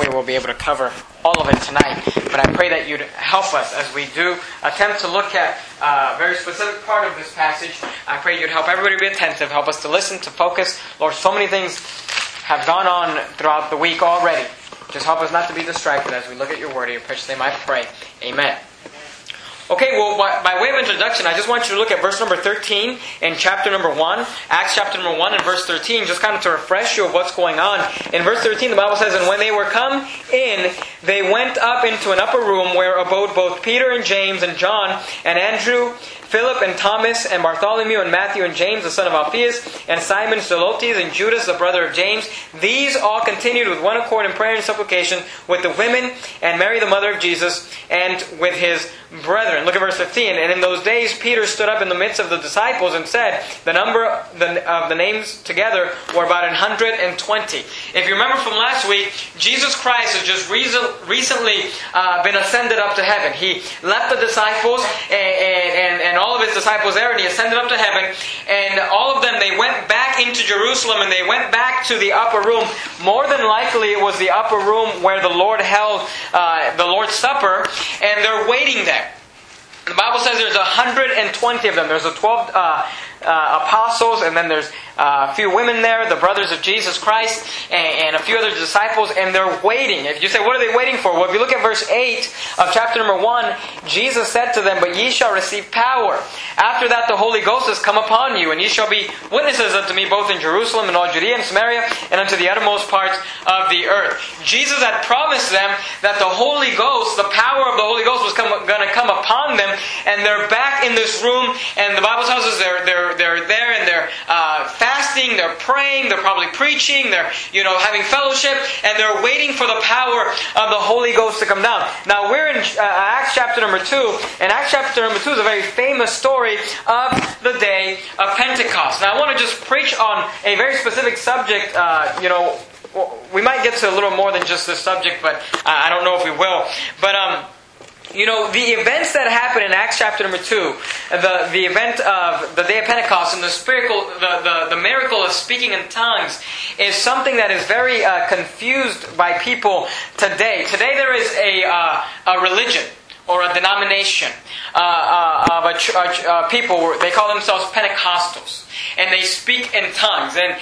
way we'll be able to cover all of it tonight. But I pray that you'd help us as we do attempt to look at a very specific part of this passage. I pray you'd help everybody be attentive, help us to listen, to focus. Lord, so many things have gone on throughout the week already. Just help us not to be distracted as we look at your word. In your precious name I pray. Amen. Okay, well, by way of introduction, I just want you to look at verse number 13 in chapter number 1. Acts chapter number 1 and verse 13, just kind of to refresh you of what's going on. In verse 13, the Bible says, "And when they were come in, they went up into an upper room where abode both Peter and James and John and Andrew, Philip and Thomas and Bartholomew and Matthew and James the son of Alphaeus and Simon Zelotes and Judas the brother of James. These all continued with one accord in prayer and supplication with the women and Mary the mother of Jesus and with his brethren." Look at verse 15. "And in those days Peter stood up in the midst of the disciples and said, the number of the names together were about 120. If you remember from last week, Jesus Christ has just recently been ascended up to heaven. He left the disciples and all of his disciples there, and he ascended up to heaven. And all of them, they went back into Jerusalem, and they went back to the upper room. More than likely, it was the upper room where the Lord held the Lord's Supper, and they're waiting there. The Bible says there's 120 of them. There's the 12 apostles, and then there's a few women there, the brothers of Jesus Christ, and a few other disciples, and they're waiting. If you say, what are they waiting for? Well, if you look at verse 8 of chapter number 1, Jesus said to them, "But ye shall receive power. After that the Holy Ghost has come upon you, and ye shall be witnesses unto me both in Jerusalem and all Judea and Samaria, and unto the uttermost parts of the earth." Jesus had promised them that the Holy Ghost, the power of the Holy Ghost was going to come upon them, and they're back in this room, and the Bible tells us they're there, and they're fasting, they're praying, they're probably preaching, they're having fellowship, and they're waiting for the power of the Holy Ghost to come down. Now we're in Acts chapter number 2, and Acts chapter number 2 is a very famous story of the day of Pentecost. Now I want to just preach on a very specific subject. We might get to a little more than just this subject, but I don't know if we will. But the events that happen in Acts chapter number 2, the event of the day of Pentecost and the miracle of speaking in tongues is something that is very confused by people today. Today there is a religion or a denomination of a people. They call themselves Pentecostals. And they speak in tongues. And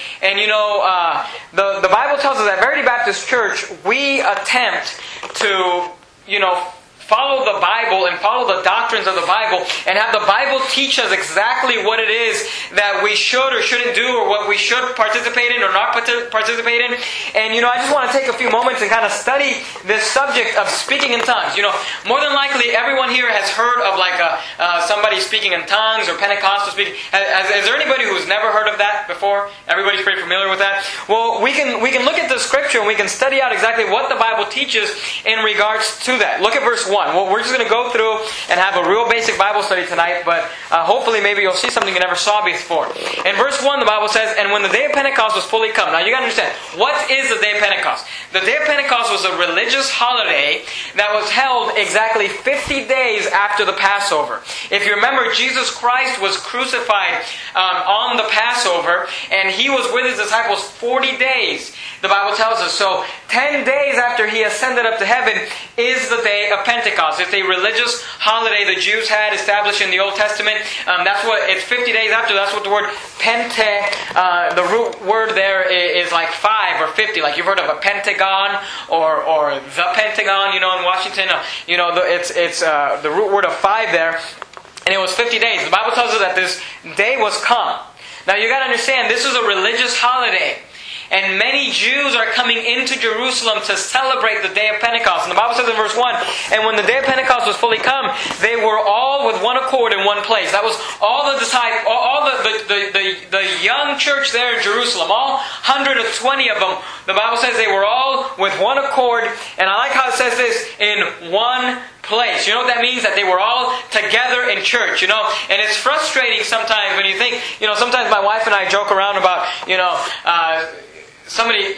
the Bible tells us that Verity Baptist Church, we attempt to, follow the Bible and follow the doctrines of the Bible and have the Bible teach us exactly what it is that we should or shouldn't do, or what we should participate in or not participate in. And I just want to take a few moments and kind of study this subject of speaking in tongues. More than likely everyone here has heard of somebody speaking in tongues or Pentecostal speaking. Is there anybody who's never heard of that before? Everybody's pretty familiar with that? Well, we can look at the scripture and we can study out exactly what the Bible teaches in regards to that. Look at verse 1. Well, we're just going to go through and have a real basic Bible study tonight, but hopefully maybe you'll see something you never saw before. In verse 1, the Bible says, "And when the day of Pentecost was fully come." Now you got to understand, what is the day of Pentecost? The day of Pentecost was a religious holiday that was held exactly 50 days after the Passover. If you remember, Jesus Christ was crucified on the Passover, and He was with His disciples 40 days. The Bible tells us. So 10 days after He ascended up to heaven is the day of Pentecost. It's a religious holiday the Jews had established in the Old Testament. That's what it's 50 days after. That's what the word Pente, the root word there is like 5 or 50. Like you've heard of a Pentagon or the Pentagon, in Washington. It's the root word of 5 there. And it was 50 days. The Bible tells us that this day was come. Now you got to understand, this is a religious holiday. And many Jews are coming into Jerusalem to celebrate the day of Pentecost. And the Bible says in verse 1, "And when the day of Pentecost was fully come, they were all with one accord in one place." That was all the disciples, all the young church there in Jerusalem, all 120 of them. The Bible says they were all with one accord. And I like how it says this, in one place. You know what that means? That they were all together in church, And it's frustrating sometimes when you think, sometimes my wife and I joke around about, somebody,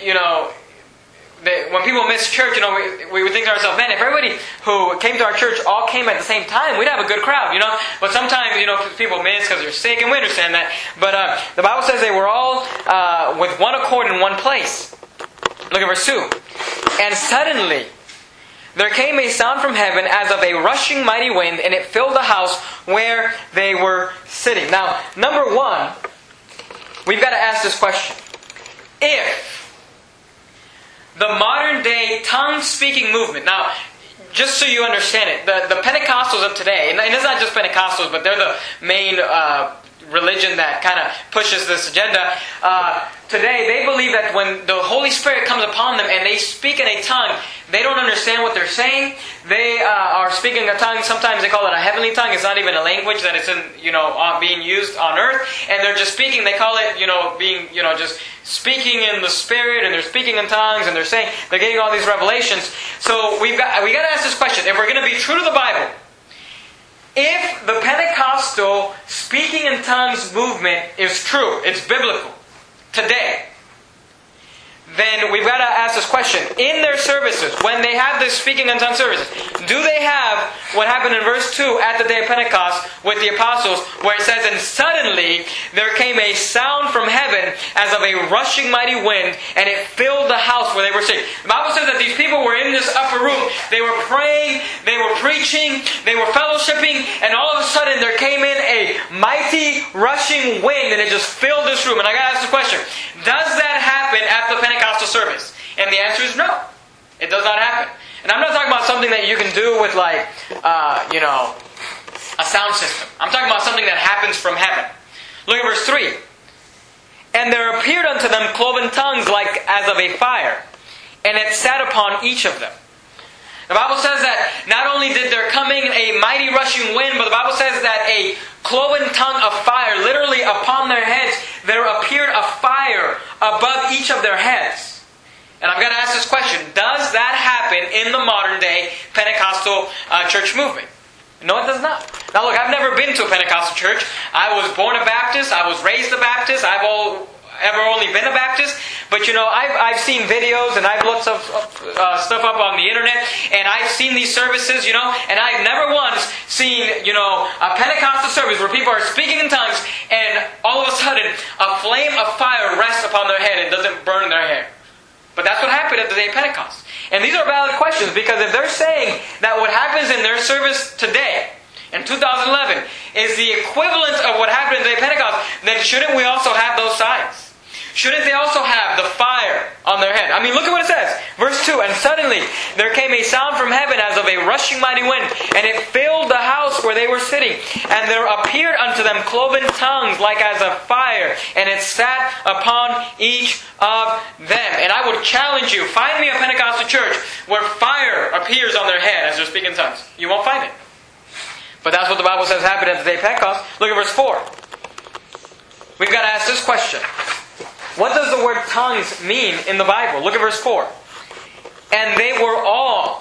when people miss church, we would think to ourselves, man, if everybody who came to our church all came at the same time, we'd have a good crowd, But sometimes, people miss because they're sick, and we understand that. But the Bible says they were all with one accord in one place. Look at verse 2. And suddenly there came a sound from heaven as of a rushing mighty wind, and it filled the house where they were sitting. Now, number one, we've got to ask this question. If the modern day tongue-speaking movement, now, just so you understand it, the Pentecostals of today, and it's not just Pentecostals, but they're the main religion that kind of pushes this agenda. Today, they believe that when the Holy Spirit comes upon them and they speak in a tongue, they don't understand what they're saying. They are speaking a tongue. Sometimes they call it a heavenly tongue. It's not even a language that it's being used on earth. And they're just speaking. They call it being just speaking in the Spirit, and they're speaking in tongues, and they're getting all these revelations. So we got to ask this question: if we're going to be true to the Bible, if the Pentecostal speaking in tongues movement is true, it's biblical today, then we've got to ask this question. In their services, when they have this speaking in tongues services, do they have what happened in verse 2 at the day of Pentecost with the apostles, where it says, and suddenly there came a sound from heaven as of a rushing mighty wind, and it filled the house where they were sitting. The Bible says that these people were in this upper room. They were praying, they were preaching, they were fellowshipping, and all of a sudden there came in a mighty rushing wind, and it just filled this room. And I got to ask the question, does that happen at the Pentecostal service? And the answer is no. It does not happen. And I'm not talking about something that you can do with a sound system. I'm talking about something that happens from heaven. Look at verse 3. And there appeared unto them cloven tongues like as of a fire, and it sat upon each of them. The Bible says that not only did there come in a mighty rushing wind, but the Bible says that a cloven tongue of fire, literally upon their heads, there appeared a fire above each of their heads. And I've got to ask this question: does that happen in the modern day Pentecostal church movement? No, it does not. Now look, I've never been to a Pentecostal church. I was born a Baptist. I was raised a Baptist. I've ever only been a Baptist. But I've seen videos and I've looked stuff up on the internet, and I've seen these services, and I've never once seen, a Pentecostal service where people are speaking in tongues and all of a sudden a flame of fire rests upon their head and doesn't burn their hair. But that's what happened at the day of Pentecost. And these are valid questions, because if they're saying that what happens in their service today, in 2011, is the equivalent of what happened at the day of Pentecost, then shouldn't we also have those signs? Shouldn't they also have the fire on their head? I mean, look at what it says. Verse 2, and suddenly there came a sound from heaven as of a rushing mighty wind, and it filled the house where they were sitting. And there appeared unto them cloven tongues like as of fire, and it sat upon each of them. And I would challenge you, find me a Pentecostal church where fire appears on their head as they're speaking in tongues. You won't find it. But that's what the Bible says happened at the day of Pentecost. Look at verse 4. We've got to ask this question. What does the word tongues mean in the Bible? Look at verse 4. And they were all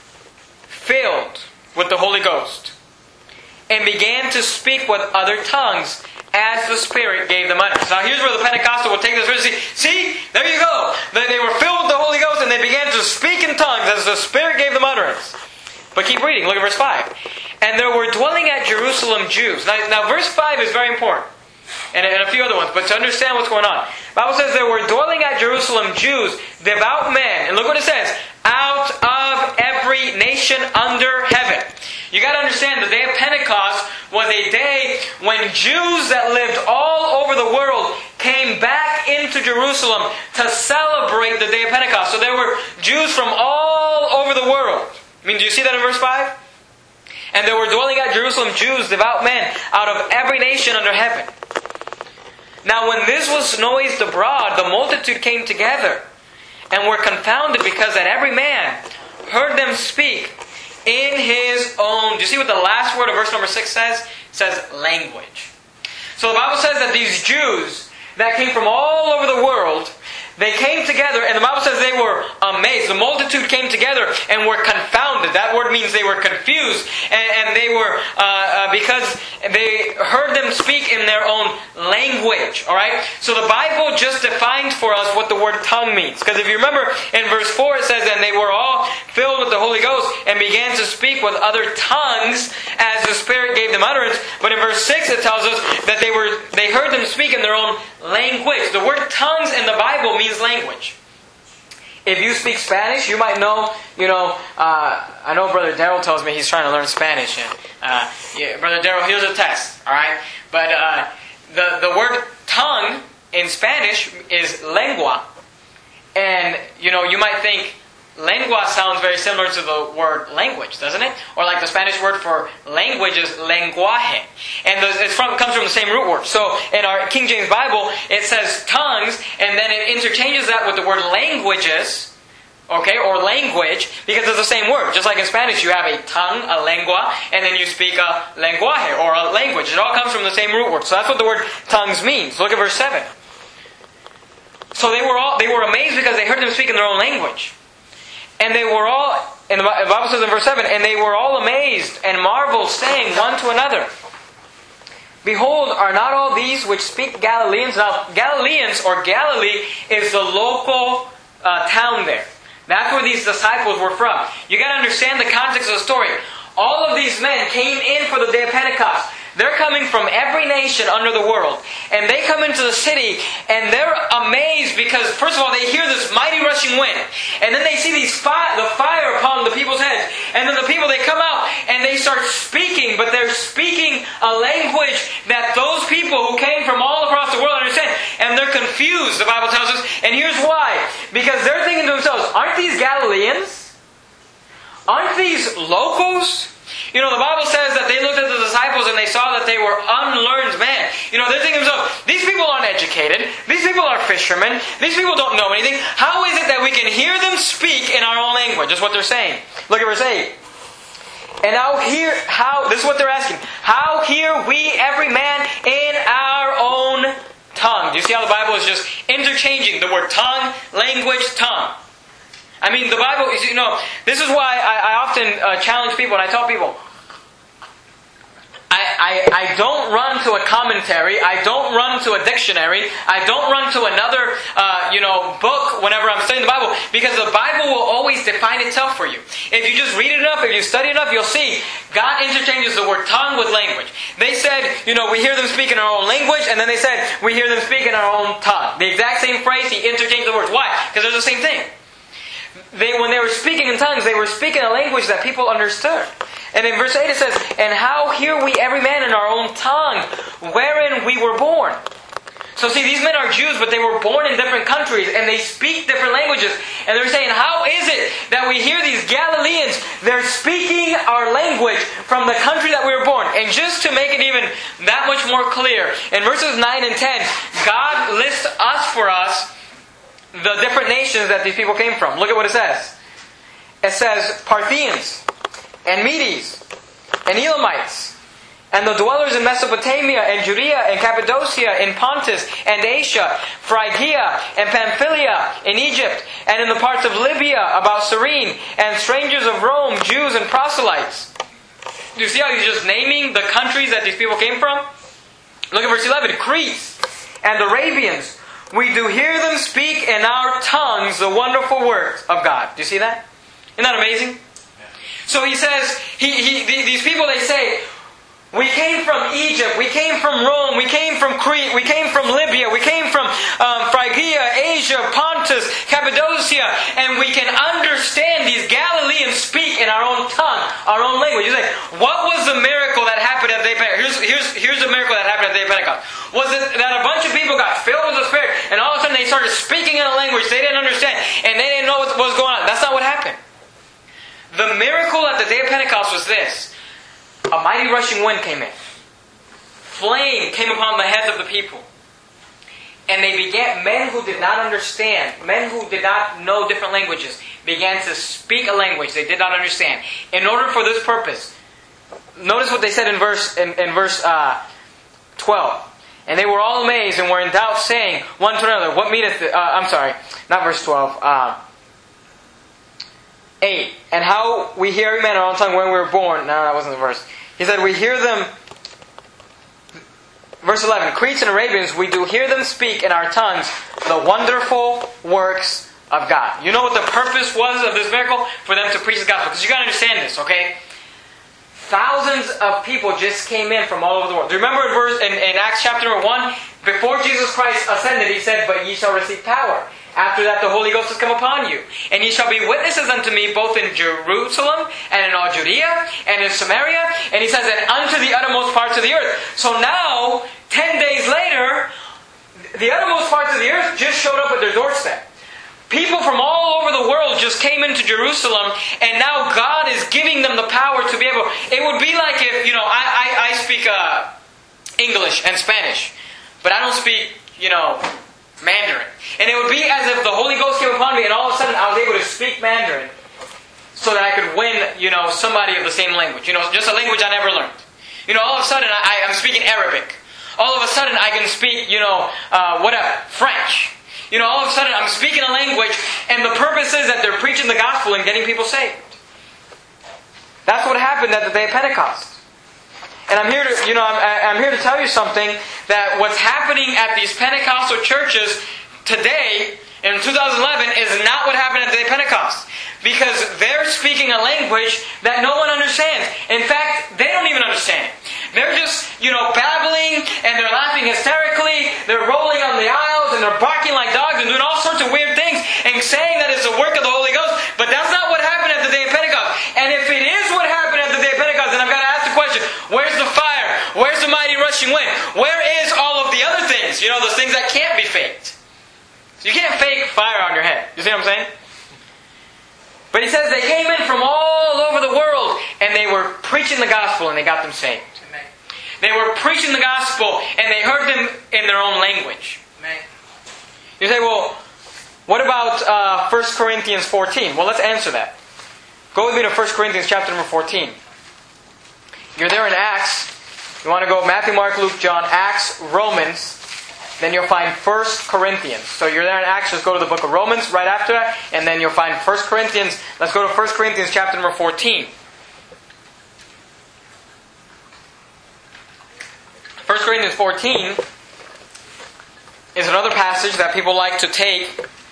filled with the Holy Ghost, and began to speak with other tongues as the Spirit gave them utterance. Now here's where the Pentecostal will take this verse. See, there you go. They were filled with the Holy Ghost, and they began to speak in tongues as the Spirit gave them utterance. But keep reading. Look at verse 5. And there were dwelling at Jerusalem Jews. Now verse 5 is very important. And a few other ones, but to understand what's going on. The Bible says there were dwelling at Jerusalem Jews, devout men. And look what it says. Out of every nation under heaven. You got to understand, the day of Pentecost was a day when Jews that lived all over the world came back into Jerusalem to celebrate the day of Pentecost. So there were Jews from all over the world. I mean, do you see that in verse 5? And there were dwelling at Jerusalem Jews, devout men, out of every nation under heaven. Now when this was noised abroad, the multitude came together, and were confounded, because that every man heard them speak in his own... Do you see what the last word of verse number 6 says? It says language. So the Bible says that these Jews that came from all over the world, they came together, and the Bible says they were amazed. The multitude came together and were confounded. That word means they were confused. And they were, because they heard them speak in their own language. Alright? So the Bible just defined for us what the word tongue means. Because if you remember, in verse 4 it says, and they were all filled with the Holy Ghost, and began to speak with other tongues as the Spirit gave them utterance. But in verse 6 it tells us that they heard them speak in their own language. The word tongues in the Bible means language. If you speak Spanish, you might know, I know Brother Daryl tells me he's trying to learn Spanish. And, Brother Daryl, here's a test, all right? But the word tongue in Spanish is lengua. And, you might think lengua sounds very similar to the word language, doesn't it? Or like the Spanish word for language is lenguaje. And it comes from the same root word. So in our King James Bible, it says tongues, and then it interchanges that with the word languages, okay, or language, because it's the same word. Just like in Spanish, you have a tongue, a lengua, and then you speak a lenguaje, or a language. It all comes from the same root word. So that's what the word tongues means. Look at verse 7. So they were amazed because they heard them speak in their own language. And they were all, and the Bible says in verse 7, and they were all amazed and marveled, saying one to another, Behold, are not all these which speak Galileans? Now, Galileans, or Galilee, is the local town there. That's where these disciples were from. You got to understand the context of the story. All of these men came in for the day of Pentecost. They're coming from every nation under the world. And they come into the city and they're amazed because, first of all, they hear this mighty rushing wind. And then they see the fire upon the people's heads. And then the people, they come out and they start speaking. But they're speaking a language that those people who came from all across the world understand. And they're confused, the Bible tells us. And here's why. Because they're thinking to themselves, aren't these Galileans? Aren't these locals? The Bible says that they looked at the disciples and they saw that they were unlearned men. They're thinking to themselves, these people aren't educated. These people are fishermen. These people don't know anything. How is it that we can hear them speak in our own language? That's what they're saying. Look at verse 8. And this is what they're asking. How hear we every man in our own tongue? Do you see how the Bible is just interchanging the word tongue, language, tongue? I mean, the Bible, this is why I often challenge people and I tell people, I don't run to a commentary, I don't run to a dictionary, I don't run to another, book whenever I'm studying the Bible, because the Bible will always define itself for you. If you just read it enough, if you study enough, you'll see God interchanges the word tongue with language. They said, we hear them speak in our own language, and then they said, we hear them speak in our own tongue. The exact same phrase, He interchanged the words. Why? Because they're the same thing. When they were speaking in tongues, they were speaking a language that people understood. And in verse 8 it says, And how hear we every man in our own tongue, wherein we were born? So see, these men are Jews, but they were born in different countries, and they speak different languages. And they're saying, how is it that we hear these Galileans, they're speaking our language from the country that we were born? And just to make it even that much more clear, in verses 9 and 10, God lists for us the different nations that these people came from. Look at what it says. It says Parthians, and Medes, and Elamites, and the dwellers in Mesopotamia, and Judea, and Cappadocia, in Pontus, and Asia, Phrygia, and Pamphylia, in Egypt, and in the parts of Libya, about Cyrene, and strangers of Rome, Jews, and proselytes. Do you see how he's just naming the countries that these people came from? Look at verse 11. Crete, and the Arabians, we do hear them speak in our tongues the wonderful works of God. Do you see that? Isn't that amazing? So he says, these people, they say, we came from Egypt, we came from Rome, we came from Crete, we came from Libya, we came from Phrygia, Asia, Pontus, Cappadocia, and we can understand these Galileans speak in our own tongue, our own language. You say, what was the miracle that happened at the day of Pentecost? Here's the miracle that happened at the day of Pentecost. Was it that a bunch of people got filled with the Spirit, and all of a sudden they started speaking in a language they didn't understand, and they didn't know what was going on? That's not what happened. The miracle at the day of Pentecost was this. A mighty rushing wind came in. Flame came upon the heads of the people. And men who did not understand, men who did not know different languages, began to speak a language they did not understand. In order for this purpose, notice what they said in verse 12. And they were all amazed and were in doubt, saying one to another, what meaneth this? Not verse 12. 8. And how we hear every man in our own tongue when we were born. No, that wasn't the verse. He said, we hear them. Verse 11. Cretes and Arabians, we do hear them speak in our tongues the wonderful works of God. You know what the purpose was of this miracle? For them to preach the gospel. Because you got to understand this, okay? Thousands of people just came in from all over the world. Do you remember in Acts chapter 1? Before Jesus Christ ascended, He said, but ye shall receive power. After that, the Holy Ghost has come upon you. And ye shall be witnesses unto me both in Jerusalem and in all Judea and in Samaria. And he says, and unto the uttermost parts of the earth. So now, 10 days later, the uttermost parts of the earth just showed up at their doorstep. People from all over the world just came into Jerusalem, and now God is giving them the power to be able... It would be like if, I speak English and Spanish, but I don't speak, Mandarin. And it would be as if the Holy Ghost came upon me and all of a sudden I was able to speak Mandarin so that I could win, somebody of the same language. Just a language I never learned. All of a sudden I'm speaking Arabic. All of a sudden I can speak, French. All of a sudden I'm speaking a language, and the purpose is that they're preaching the gospel and getting people saved. That's what happened at the day of Pentecost. And I'm here to, I'm here to tell you something, that what's happening at these Pentecostal churches today, in 2011, is not what happened at the day of Pentecost. Because they're speaking a language that no one understands. In fact, they don't even understand it. They're just, babbling, and they're laughing hysterically, they're rolling on the aisles, and they're barking like dogs, and doing all sorts of weird things, and saying that it's the work of the Holy Ghost. But that's not what happened at the day of Pentecost. And if it is what happened at the day of Pentecost, then I've got to ask the question, where's the fire? Where's the mighty rushing wind? Where is all of the other things? Those things that can't be faked. So you can't fake fire on your head. You see what I'm saying? But he says they came in from all over the world, and they were preaching the gospel, and they got them saved. Amen. They were preaching the gospel, and they heard them in their own language. Amen. You say, well, what about 1 Corinthians 14? Well, let's answer that. Go with me to 1 Corinthians chapter number 14. You're there in Acts. You want to go Matthew, Mark, Luke, John, Acts, Romans. Then you'll find 1 Corinthians. So you're there in Acts, just go to the book of Romans right after that, and then you'll find 1 Corinthians. Let's go to 1 Corinthians chapter number 14. 1 Corinthians 14 is another passage that people like to take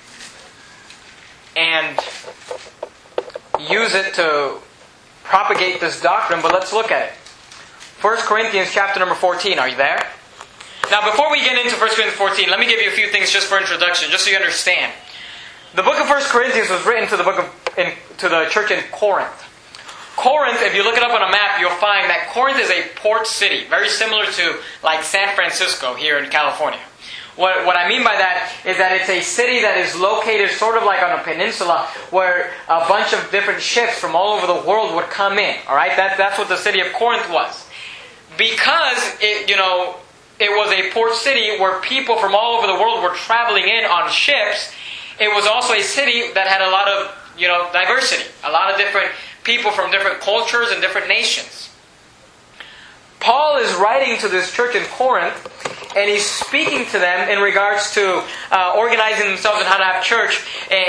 and use it to propagate this doctrine, but let's look at it. 1 Corinthians chapter number 14. Are you there? Now, before we get into 1 Corinthians 14, let me give you a few things just for introduction, just so you understand. The book of 1 Corinthians was written to the church in Corinth. Corinth, if you look it up on a map, you'll find that Corinth is a port city, very similar to like San Francisco here in California. What I mean by that is that it's a city that is located sort of like on a peninsula where a bunch of different ships from all over the world would come in. All right, that's what the city of Corinth was. Because it was a port city where people from all over the world were traveling in on ships. It was also a city that had a lot of, diversity. A lot of different people from different cultures and different nations. Paul is writing to this church in Corinth, and he's speaking to them in regards to organizing themselves and how to have church.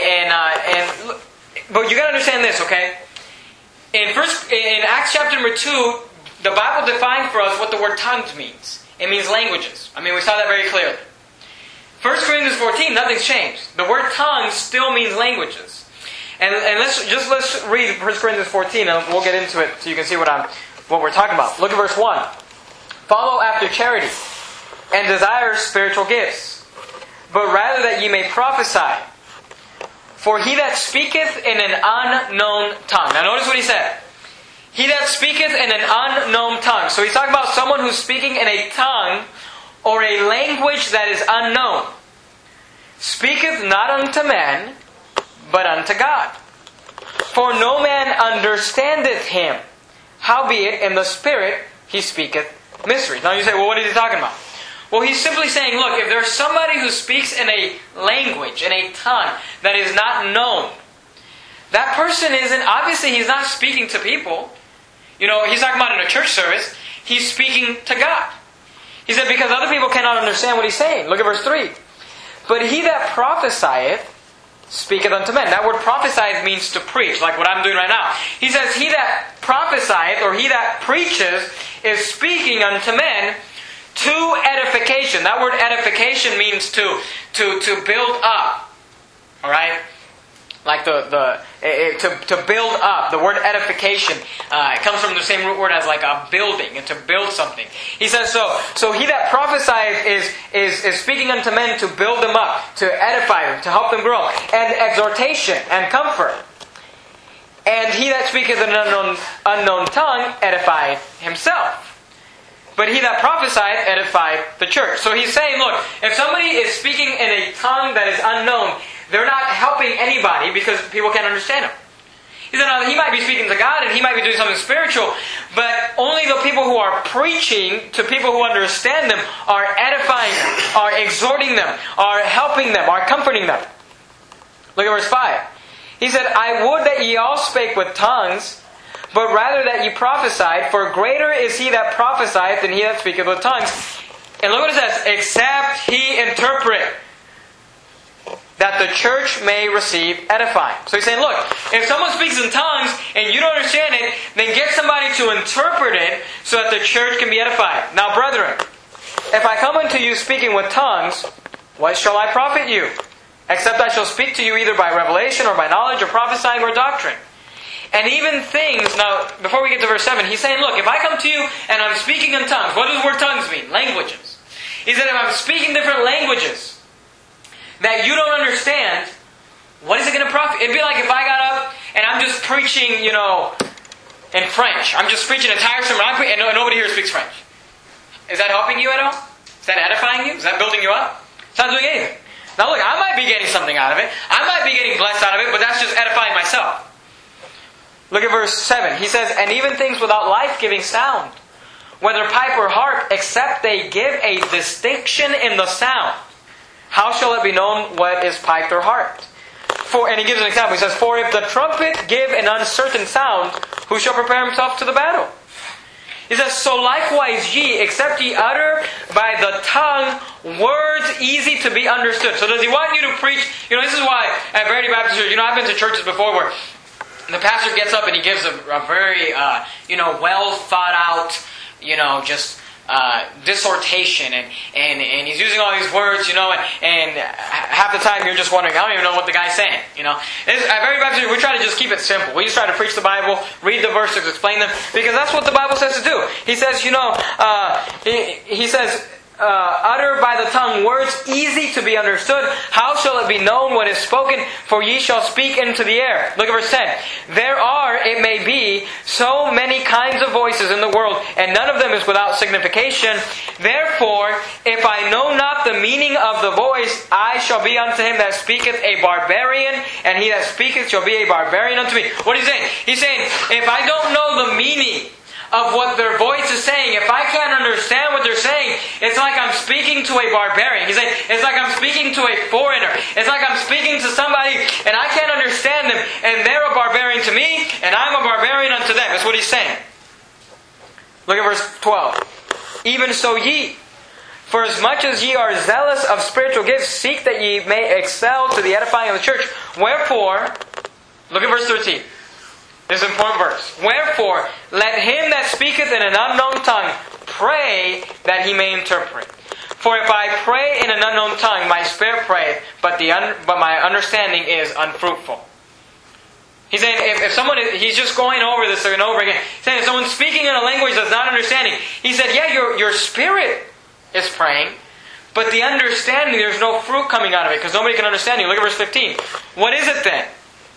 But you got to understand this, okay? In Acts chapter number 2, the Bible defined for us what the word tongues means. It means languages. We saw that very clearly. 1 Corinthians 14, nothing's changed. The word tongues still means languages. And let's read 1 Corinthians 14, and we'll get into it so you can see what we're talking about. Look at verse 1. Follow after charity, and desire spiritual gifts, but rather that ye may prophesy. For he that speaketh in an unknown tongue. Now notice what he said. He that speaketh in an unknown tongue. So he's talking about someone who's speaking in a tongue or a language that is unknown. Speaketh not unto men, but unto God. For no man understandeth him. Howbeit in the Spirit he speaketh mysteries. Now you say, well, what is he talking about? Well, he's simply saying, look, if there's somebody who speaks in a language, in a tongue that is not known, that person obviously he's not speaking to people. He's talking about in a church service, he's speaking to God. He said, because other people cannot understand what he's saying. Look at verse 3. But he that prophesieth speaketh unto men. That word prophesieth means to preach, like what I'm doing right now. He says, he that prophesieth, or he that preaches, is speaking unto men to edification. That word edification means to build up. Alright? Like to build up. The word edification it comes from the same root word as like a building, and to build something. He says so he that prophesieth is speaking unto men to build them up, to edify them, to help them grow, and exhortation and comfort. And he that speaketh in an unknown tongue edifieth himself. But he that prophesieth edifieth the church. So he's saying, look, if somebody is speaking in a tongue that is unknown, they're not helping anybody because people can't understand him. He said, now, he might be speaking to God and he might be doing something spiritual, but only the people who are preaching to people who understand them are edifying them, are exhorting them, are helping them, are comforting them. Look at verse 5. He said, I would that ye all spake with tongues, but rather that ye prophesied, for greater is he that prophesieth than he that speaketh with tongues. And look what it says, except he interpret, that the church may receive edifying. So he's saying, look, if someone speaks in tongues and you don't understand it, then get somebody to interpret it so that the church can be edified. Now, brethren, if I come unto you speaking with tongues, what shall I profit you? Except I shall speak to you either by revelation or by knowledge or prophesying or doctrine. And even things, now, before we get to verse 7, he's saying, look, if I come to you and I'm speaking in tongues, what does the word tongues mean? Languages. He said, if I'm speaking different languages that you don't understand, what is it going to profit? It'd be like if I got up and I'm just preaching, in French. I'm just preaching an entire sermon and nobody here speaks French. Is that helping you at all? Is that edifying you? Is that building you up? It's not doing anything. Now look, I might be getting something out of it. I might be getting blessed out of it, but that's just edifying myself. Look at verse 7. He says, and even things without life-giving sound, whether pipe or harp, except they give a distinction in the sound, how shall it be known what is piped or harped? And he gives an example. He says, for if the trumpet give an uncertain sound, who shall prepare himself to the battle? He says, so likewise ye, except ye utter by the tongue words easy to be understood. So does he want you to preach? This is why at Verity Baptist Church, I've been to churches before where the pastor gets up and he gives a very, well thought out, dissertation, and he's using all these words, and half the time you're just wondering, I don't even know what the guy's saying, At Verity Baptist, we try to just keep it simple. We just try to preach the Bible, read the verses, explain them, because that's what the Bible says to do. He says, he says, utter by the tongue words easy to be understood. How shall it be known what is spoken? For ye shall speak into the air. Look at verse 10. There are, it may be, so many kinds of voices in the world, and none of them is without signification. Therefore, if I know not the meaning of the voice, I shall be unto him that speaketh a barbarian, and he that speaketh shall be a barbarian unto me. What is he saying? He's saying, if I don't know the meaning of what their voice is saying, if I can't understand what they're saying, it's like I'm speaking to a barbarian. He's saying, it's like I'm speaking to a foreigner. It's like I'm speaking to somebody and I can't understand them, and they're a barbarian to me, and I'm a barbarian unto them. That's what he's saying. Look at verse 12. Even so ye, for as much as ye are zealous of spiritual gifts, seek that ye may excel to the edifying of the church. Wherefore, look at verse 13. This is an important verse. Wherefore, let him that speaketh in an unknown tongue pray that he may interpret. For if I pray in an unknown tongue, my spirit prayeth, but my understanding is unfruitful. He's saying, if someone he's just going over this and over again. He's saying, if someone's speaking in a language that's not understanding, he said, yeah, your spirit is praying, but the understanding, there's no fruit coming out of it, because nobody can understand you. Look at verse 15. What is it then?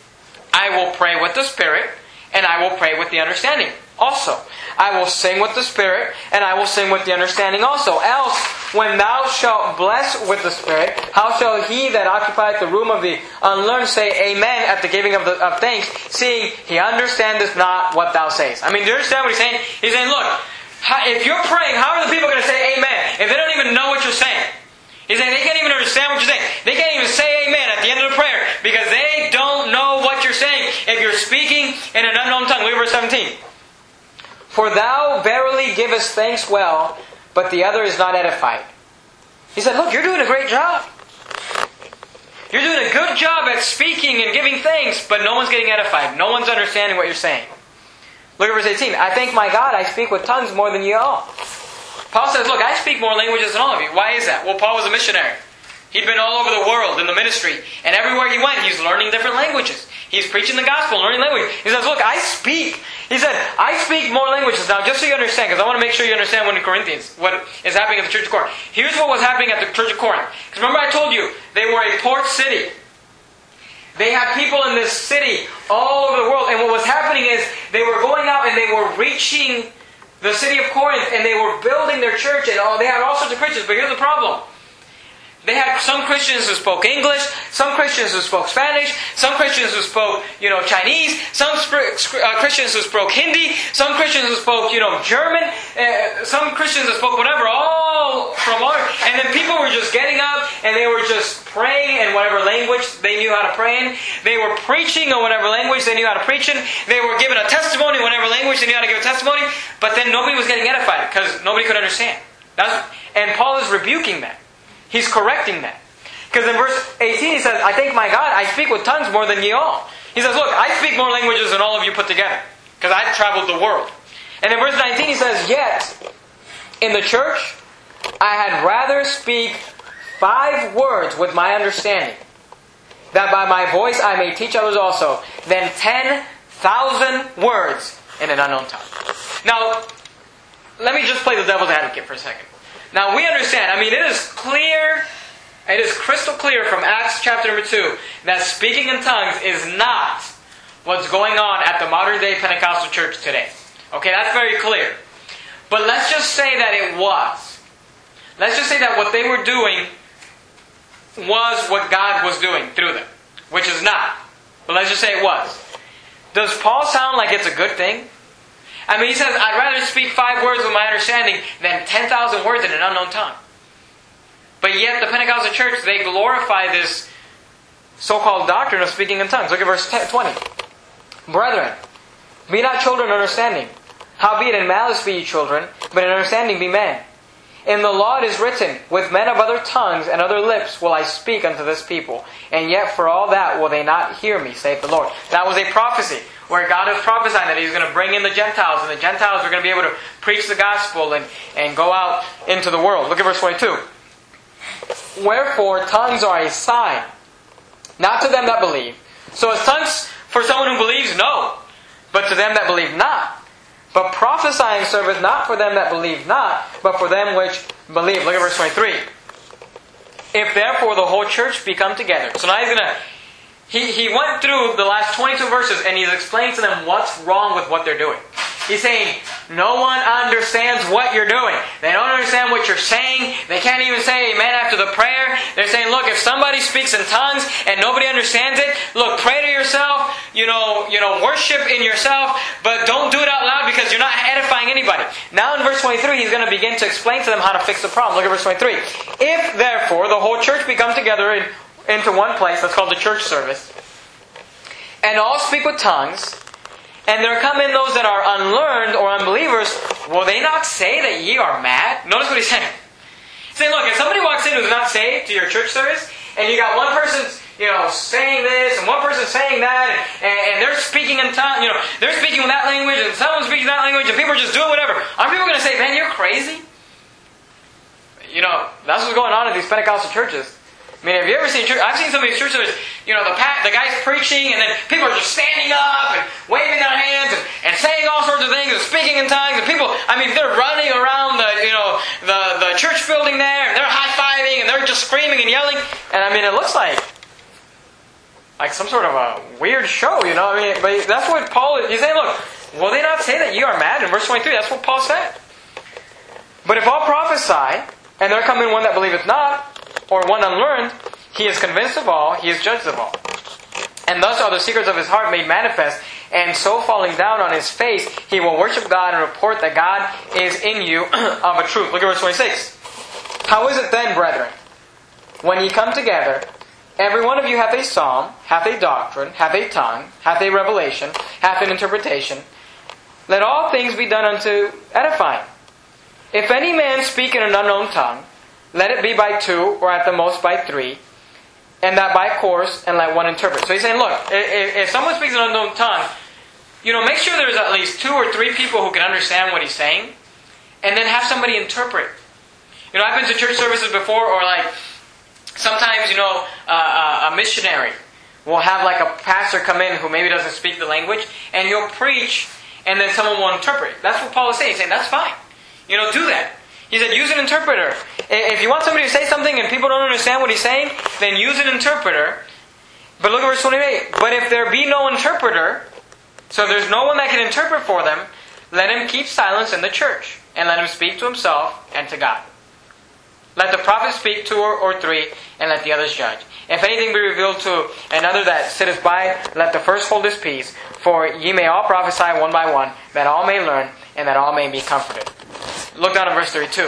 I will pray with the Spirit, and I will pray with the understanding also. I will sing with the Spirit, and I will sing with the understanding also. Else, when thou shalt bless with the Spirit, how shall he that occupieth the room of the unlearned say Amen at the giving of thanks, seeing he understandeth not what thou sayest? I mean, do you understand what he's saying? He's saying, look, if you're praying, how are the people going to say Amen if they don't even know what you're saying? He's saying they can't even understand what you're saying. They can't even say amen at the end of the prayer because they don't know what you're saying if you're speaking in an unknown tongue. Look at verse 17. For thou verily givest thanks well, but the other is not edified. He said, look, you're doing a great job. You're doing a good job at speaking and giving thanks, but no one's getting edified. No one's understanding what you're saying. Look at verse 18. I thank my God I speak with tongues more than ye all. Paul says, look, I speak more languages than all of you. Why is that? Well, Paul was a missionary. He'd been all over the world in the ministry. And everywhere he went, he's learning different languages. He's preaching the gospel, learning language. He says, look, I speak. He said, I speak more languages. Now, just so you understand, because I want to make sure you understand what in Corinthians, what is happening at the church of Corinth. Here's what was happening at the church of Corinth. Because remember I told you, they were a port city. They had people in this city all over the world. And what was happening is, they were going out and they were reaching the city of Corinth. And they were building their church. And they had all sorts of Christians. But here's the problem. They had some Christians who spoke English, some Christians who spoke Spanish, some Christians who spoke, Chinese, some Christians who spoke Hindi, some Christians who spoke, German, some Christians who spoke whatever, all from all. And then people were just getting up and they were just praying in whatever language they knew how to pray in. They were preaching in whatever language they knew how to preach in. They were giving a testimony in whatever language they knew how to give a testimony. But then nobody was getting edified because nobody could understand. And Paul is rebuking that. He's correcting that. Because in verse 18 he says, I thank my God, I speak with tongues more than ye all. He says, look, I speak more languages than all of you put together. Because I've traveled the world. And in verse 19 he says, yet, in the church, I had rather speak 5 words with my understanding, that by my voice I may teach others also, than 10,000 words in an unknown tongue. Now, let me just play the devil's advocate for a second. Now we understand, it is clear, it is crystal clear from Acts chapter number 2 that speaking in tongues is not what's going on at the modern day Pentecostal church today. Okay, that's very clear. But let's just say that it was. Let's just say that what they were doing was what God was doing through them, which is not. But let's just say it was. Does Paul sound like it's a good thing? He says, I'd rather speak 5 words with my understanding than 10,000 words in an unknown tongue. But yet the Pentecostal church, they glorify this so-called doctrine of speaking in tongues. Look at verse 20. Brethren, be not children of understanding. Howbeit in malice be ye children, but in understanding be men. In the law it is written, with men of other tongues and other lips will I speak unto this people. And yet for all that will they not hear me, saith the Lord. That was a prophecy where God is prophesying that He's going to bring in the Gentiles, and the Gentiles are going to be able to preach the gospel and go out into the world. Look at verse 22. Wherefore tongues are a sign, not to them that believe. So is tongues for someone who believes? No. But to them that believe not. But prophesying serveth not for them that believe not, but for them which believe. Look at verse 23. If therefore the whole church be come together. So now he's going to... He went through the last 22 verses and he's explained to them what's wrong with what they're doing. He's saying, no one understands what you're doing. They don't understand what you're saying. They can't even say amen after the prayer. They're saying, look, if somebody speaks in tongues and nobody understands it, look, pray to yourself, worship in yourself, but don't do it out loud because you're not edifying anybody. Now in verse 23, he's going to begin to explain to them how to fix the problem. Look at verse 23. If therefore the whole church be come together into one place, that's called the church service, and all speak with tongues, and there come in those that are unlearned or unbelievers, will they not say that ye are mad? Notice what he's saying. He's saying, look, if somebody walks in who's not saved to your church service, and you got one person, saying this, and one person saying that, and they're speaking in tongues, they're speaking in that language, and someone's speaking that language, and people are just doing whatever. Aren't people going to say, man, you're crazy? That's what's going on in these Pentecostal churches. Have you ever seen church? I've seen some of these churches, the guy's preaching and then people are just standing up and waving their hands and saying all sorts of things and speaking in tongues, and people, they're running around the church building there and they're high-fiving and they're just screaming and yelling, and it looks like some sort of a weird show, but that's what Paul is, he's saying, look, will they not say that ye are mad? In verse 23, that's what Paul said. But if all prophesy, and there come in one that believeth not, or one unlearned, he is convinced of all, he is judged of all. And thus are the secrets of his heart made manifest, and so falling down on his face, he will worship God and report that God is in you of a truth. Look at verse 26. How is it then, brethren, when ye come together, every one of you hath a psalm, hath a doctrine, hath a tongue, hath a revelation, hath an interpretation? Let all things be done unto edifying. If any man speak in an unknown tongue, let it be by 2, or at the most by 3, and that by course, and let one interpret. So he's saying, look, if someone speaks in an unknown tongue, make sure there's at least 2 or 3 people who can understand what he's saying, and then have somebody interpret. I've been to church services before, or Sometimes, a missionary will have like a pastor come in who maybe doesn't speak the language, and he'll preach, and then someone will interpret. That's what Paul is saying. He's saying, that's fine. Do that. He said, use an interpreter. If you want somebody to say something and people don't understand what he's saying, then use an interpreter. But look at verse 28. But if there be no interpreter, so there's no one that can interpret for them, let him keep silence in the church, and let him speak to himself and to God. Let the prophet speak 2 or 3, and let the others judge. If anything be revealed to another that sitteth by, let the first hold his peace. For ye may all prophesy one by one, that all may learn, and that all may be comforted. Look down at verse 32.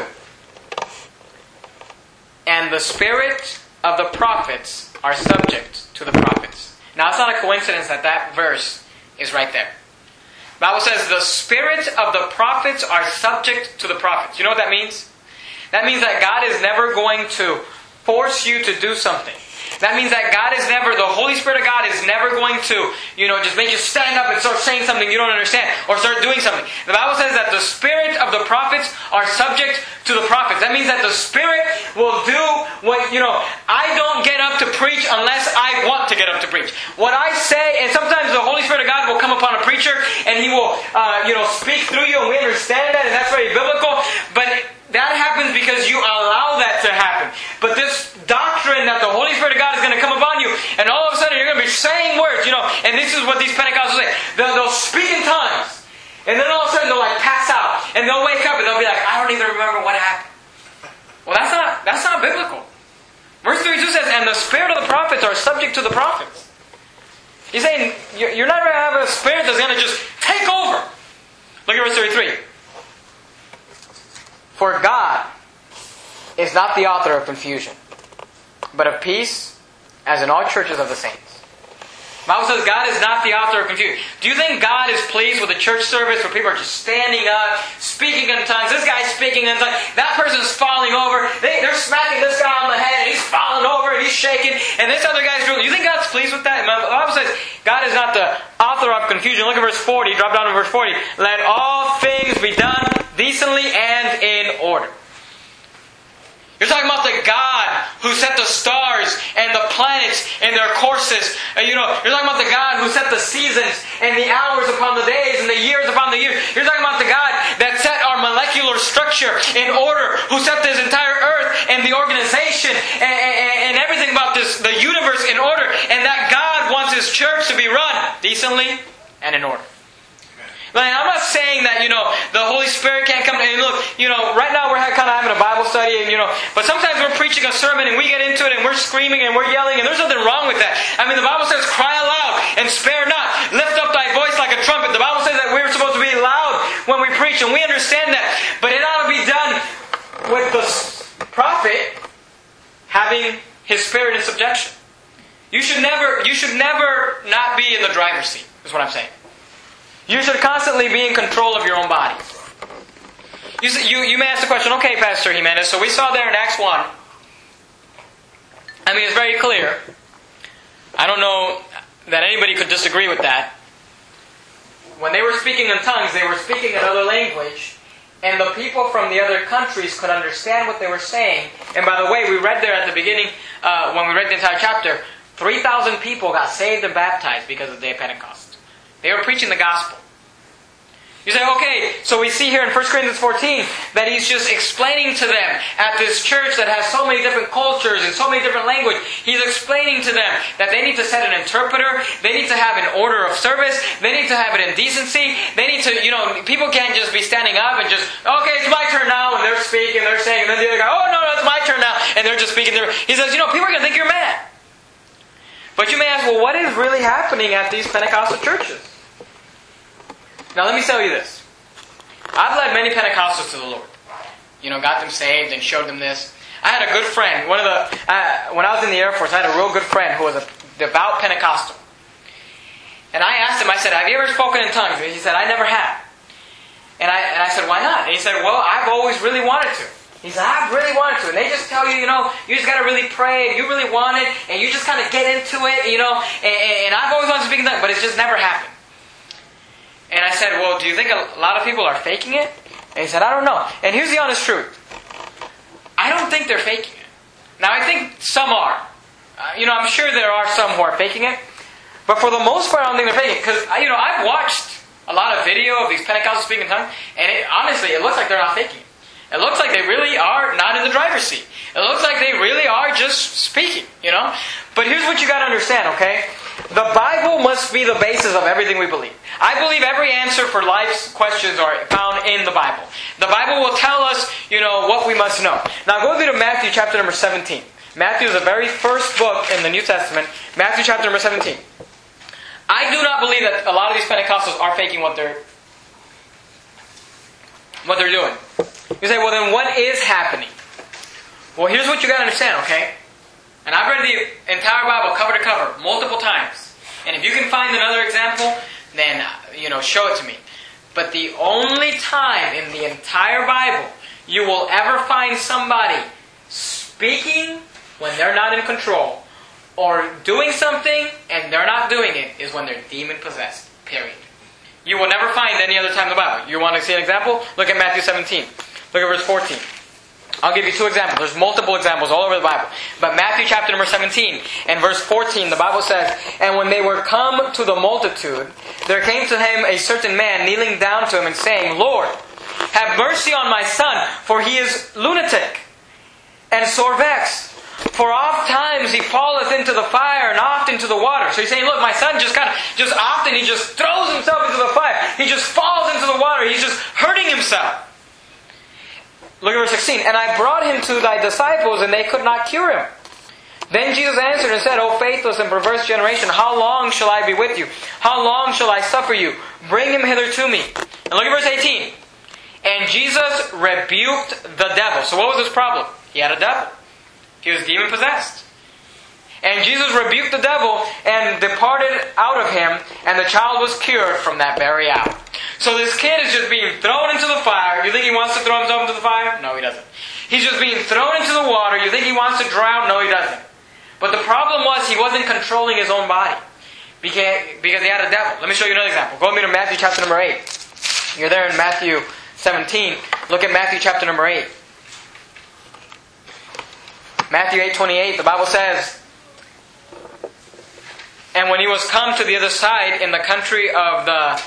And the spirit of the prophets are subject to the prophets. Now it's not a coincidence that verse is right there. The Bible says the spirit of the prophets are subject to the prophets. You know what that means? That means that God is never going to force you to do something. That means that the Holy Spirit of God is never going to, just make you stand up and start saying something you don't understand, or start doing something. The Bible says that the spirit of the prophets are subject to the prophets. That means that the Spirit will do what, I don't get up to preach unless I want to get up to preach. What I say, and sometimes the Holy Spirit of God will come upon a preacher, and he will, speak through you, and we understand that, and that's very biblical, but that happens because you allow that to happen. But this doctrine that the Holy Spirit of God is going to come upon you, and all of a sudden you're going to be saying words, and this is what these Pentecostals say. They'll speak in tongues, and then all of a sudden they'll pass out, and they'll wake up and they'll be like, I don't even remember what happened. Well, that's not biblical. Verse 32 says, and the spirit of the prophets are subject to the prophets. He's saying, you're not going to have a spirit that's going to just take over. Look at verse 33. For God is not the author of confusion, but of peace, as in all churches of the saints. The Bible says God is not the author of confusion. Do you think God is pleased with a church service where people are just standing up, speaking in tongues? This guy's speaking in tongues. That person's falling over. They're smacking this guy on the head, and he's falling over, and he's shaking. And this other guy's doing. You think God's pleased with that? The Bible says God is not the author of confusion. Look at verse 40. Drop down to verse 40. Let all things be done decently and in order. You're talking about the God who set the stars and the planets in their courses. You're talking about the God who set the seasons and the hours upon the days and the years upon the years. You're talking about the God that set our molecular structure in order, who set this entire earth and the organization and everything about the universe in order. And that God wants His church to be run decently and in order. I'm not saying that, the Holy Spirit can't come. And look, right now we're kind of having a Bible study, and, but sometimes we're preaching a sermon and we get into it and we're screaming and we're yelling, and there's nothing wrong with that. I mean, the Bible says, cry aloud and spare not. Lift up thy voice like a trumpet. The Bible says that we're supposed to be loud when we preach, and we understand that. But it ought to be done with the prophet having his spirit in subjection. You should never not be in the driver's seat, is what I'm saying. You should constantly be in control of your own body. You may ask the question, okay, Pastor Jimenez, so we saw there in Acts 1. I mean, it's very clear. I don't know that anybody could disagree with that. When they were speaking in tongues, they were speaking another language, and the people from the other countries could understand what they were saying. And by the way, we read there at the beginning, when we read the entire chapter, 3,000 people got saved and baptized because of the day of Pentecost. They were preaching the gospel. You say, okay, so we see here in 1 Corinthians 14 that he's just explaining to them at this church that has so many different cultures and so many different languages. He's explaining to them that they need to set an interpreter. They need to have an order of service. They need to have it in decency. They need to, people can't just be standing up and just, okay, it's my turn now, and they're speaking, they're saying, and then the other guy, oh, no, it's my turn now, and they're just speaking. He says, people are going to think you're mad. But you may ask, well, what is really happening at these Pentecostal churches? Now, let me tell you this. I've led many Pentecostals to the Lord. Got them saved and showed them this. I had a good friend. When I was in the Air Force, I had a real good friend who was a devout Pentecostal. And I asked him, I said, have you ever spoken in tongues? And he said, I never have. And I said, why not? And he said, well, I've always really wanted to. He said, I really wanted to. And they just tell you, you just got to really pray, and you really want it, and you just kind of get into it, and I've always wanted to speak in tongues, but it's just never happened. And I said, well, do you think a lot of people are faking it? And he said, I don't know. And here's the honest truth. I don't think they're faking it. Now, I think some are. I'm sure there are some who are faking it. But for the most part, I don't think they're faking it. Because, I've watched a lot of video of these Pentecostals speaking in tongues, and honestly, it looks like they're not faking it. It looks like they really are not in the driver's seat. It looks like they really are just speaking, But here's what you got to understand, okay? The Bible must be the basis of everything we believe. I believe every answer for life's questions are found in the Bible. The Bible will tell us, what we must know. Now go with me to Matthew chapter number 17. Matthew is the very first book in the New Testament. Matthew chapter number 17. I do not believe that a lot of these Pentecostals are faking what they're doing. You say, well then what is happening? Well, here's what you got to understand, okay? And I've read the entire Bible cover to cover multiple times. And if you can find another example, then, show it to me. But the only time in the entire Bible you will ever find somebody speaking when they're not in control, or doing something and they're not doing it, is when they're demon-possessed. Period. You will never find any other time in the Bible. You want to see an example? Look at Matthew 17. Look at verse 14. I'll give you two examples. There's multiple examples all over the Bible. But Matthew chapter number 17 and verse 14, the Bible says, "And when they were come to the multitude, there came to him a certain man, kneeling down to him and saying, Lord, have mercy on my son, for he is lunatic and sore vexed. For oft times he falleth into the fire and oft into the water." So he's saying, look, my son just often he just throws himself into the fire. He just falls into the water. He's just hurting himself. Look at verse 16. "And I brought him to thy disciples, and they could not cure him. Then Jesus answered and said, O faithless and perverse generation, how long shall I be with you? How long shall I suffer you? Bring him hither to me." And look at verse 18. "And Jesus rebuked the devil." So what was his problem? He had a devil. He was demon-possessed. "And Jesus rebuked the devil and departed out of him, and the child was cured from that very hour." So this kid is just being thrown into the fire. You think he wants to throw himself into the fire? No, he doesn't. He's just being thrown into the water. You think he wants to drown? No, he doesn't. But the problem was he wasn't controlling his own body because he had a devil. Let me show you another example. Go with me to Matthew chapter number 8. You're there in Matthew 17. Look at Matthew chapter number 8. Matthew 8:28, the Bible says, "And when he was come to the other side in the country of the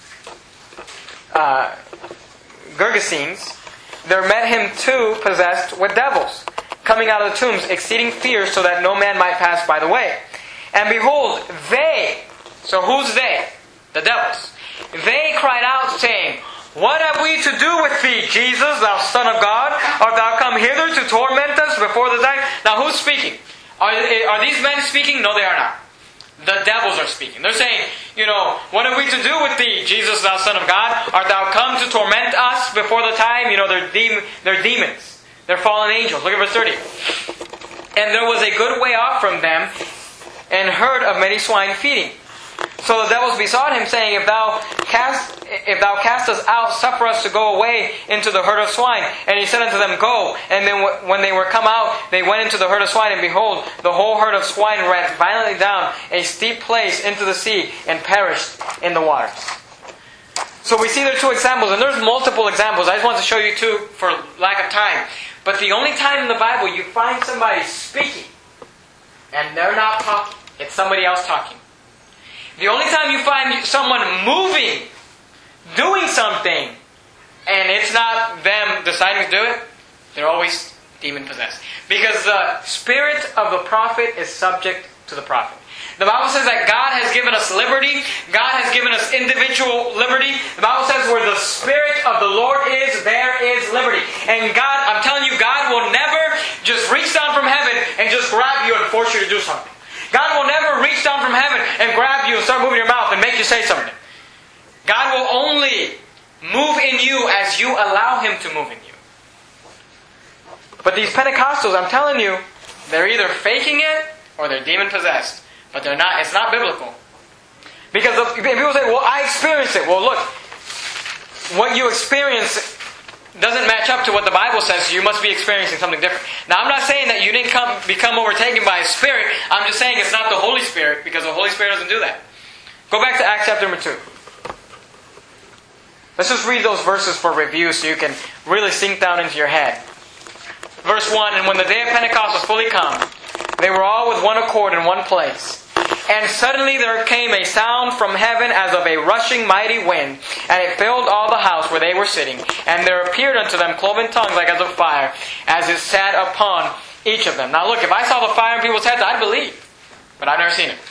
Gergesenes, there met him two possessed with devils, coming out of the tombs, exceeding fierce, so that no man might pass by the way. And behold, they," so who's they? The devils. "They cried out, saying, What have we to do with thee, Jesus, thou Son of God? Art thou come hither to torment us before the time?" Now who's speaking? Are these men speaking? No, they are not. The devils are speaking. They're saying, "What have we to do with thee, Jesus, thou Son of God? Art thou come to torment us before the time?" They're demons. They're fallen angels. Look at verse 30. "And there was a good way off from them, and herd of many swine feeding. So the devils besought him, saying, If thou cast us out, suffer us to go away into the herd of swine. And he said unto them, Go. And then when they were come out, they went into the herd of swine, and behold, the whole herd of swine ran violently down a steep place into the sea, and perished in the waters." So we see there are two examples, and there's multiple examples. I just want to show you two for lack of time. But the only time in the Bible you find somebody speaking, and they're not talking, it's somebody else talking. The only time you find someone moving, doing something, and it's not them deciding to do it, they're always demon-possessed. Because the spirit of the prophet is subject to the prophet. The Bible says that God has given us liberty. God has given us individual liberty. The Bible says where the Spirit of the Lord is, there is liberty. And God, I'm telling you, God will never just reach down from heaven and just grab you and force you to do something. God will never reach down from heaven and grab you and start moving your mouth and make you say something. God will only move in you as you allow Him to move in you. But these Pentecostals, I'm telling you, they're either faking it or they're demon-possessed. But they're not. It's not biblical. Because people say, well, I experienced it. Well, look, what you experience doesn't match up to what the Bible says, so you must be experiencing something different. Now, I'm not saying that you didn't become overtaken by a spirit. I'm just saying it's not the Holy Spirit, because the Holy Spirit doesn't do that. Go back to Acts chapter number 2. Let's just read those verses for review so you can really sink down into your head. Verse 1, and when the day of Pentecost was fully come, they were all with one accord in one place. And suddenly there came a sound from heaven as of a rushing mighty wind, and it filled all the house where they were sitting. And there appeared unto them cloven tongues like as of fire, as it sat upon each of them. Now look, if I saw the fire in people's heads, I'd believe. But I've never seen it.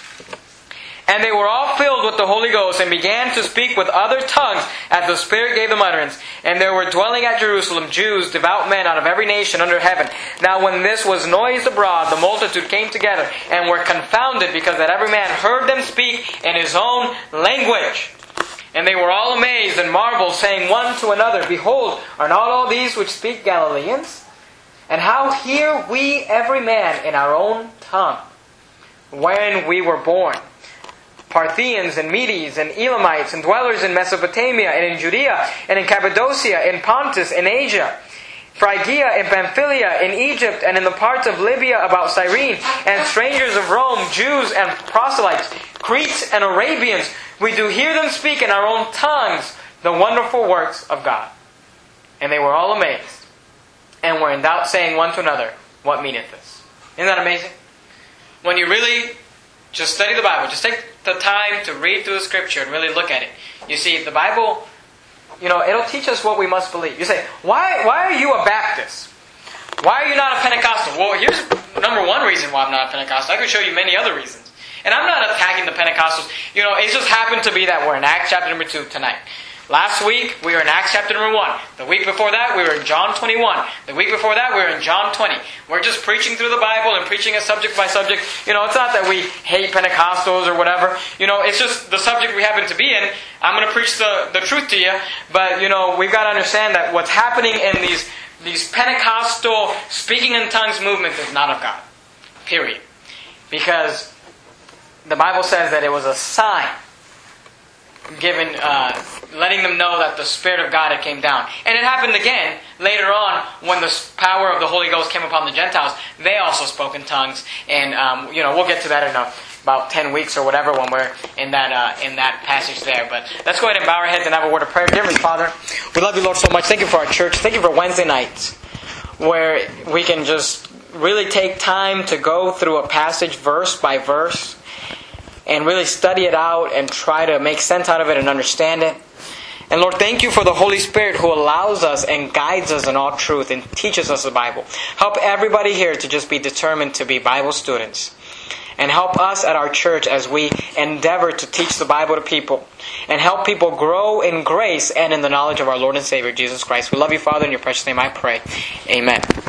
And they were all filled with the Holy Ghost, and began to speak with other tongues, as the Spirit gave them utterance. And there were dwelling at Jerusalem Jews, devout men out of every nation under heaven. Now when this was noised abroad, the multitude came together, and were confounded, because that every man heard them speak in his own language. And they were all amazed and marveled, saying one to another, Behold, are not all these which speak Galileans? And how hear we every man in our own tongue, when we were born? Parthians and Medes and Elamites and dwellers in Mesopotamia and in Judea and in Cappadocia, in Pontus, in Asia, Phrygia and Pamphylia, in Egypt and in the parts of Libya about Cyrene, and strangers of Rome, Jews and proselytes, Cretes and Arabians, we do hear them speak in our own tongues the wonderful works of God. And they were all amazed, and were in doubt, saying one to another, What meaneth this? Isn't that amazing? When you really just study the Bible, just take the time to read through the Scripture and really look at it. You see, the Bible, it'll teach us what we must believe. You say, why are you a Baptist? Why are you not a Pentecostal? Well, here's number one reason why I'm not a Pentecostal. I could show you many other reasons. And I'm not attacking the Pentecostals. It just happened to be that we're in Acts chapter number 2 tonight. Last week, we were in Acts chapter number 1. The week before that, we were in John 21. The week before that, we were in John 20. We're just preaching through the Bible and preaching it subject by subject. It's not that we hate Pentecostals or whatever. It's just the subject we happen to be in. I'm going to preach the truth to you. But, we've got to understand that what's happening in these Pentecostal speaking in tongues movements is not of God. Period. Because the Bible says that it was a sign given, letting them know that the Spirit of God had came down. And it happened again later on when the power of the Holy Ghost came upon the Gentiles. They also spoke in tongues. And, we'll get to that in about 10 weeks or whatever when we're in that passage there. But let's go ahead and bow our heads and have a word of prayer. Dear Heavenly Father, we love you, Lord, so much. Thank you for our church. Thank you for Wednesday nights where we can just really take time to go through a passage verse by verse and really study it out and try to make sense out of it and understand it. And Lord, thank you for the Holy Spirit who allows us and guides us in all truth and teaches us the Bible. Help everybody here to just be determined to be Bible students. And help us at our church as we endeavor to teach the Bible to people. And help people grow in grace and in the knowledge of our Lord and Savior, Jesus Christ. We love you, Father. In your precious name I pray. Amen.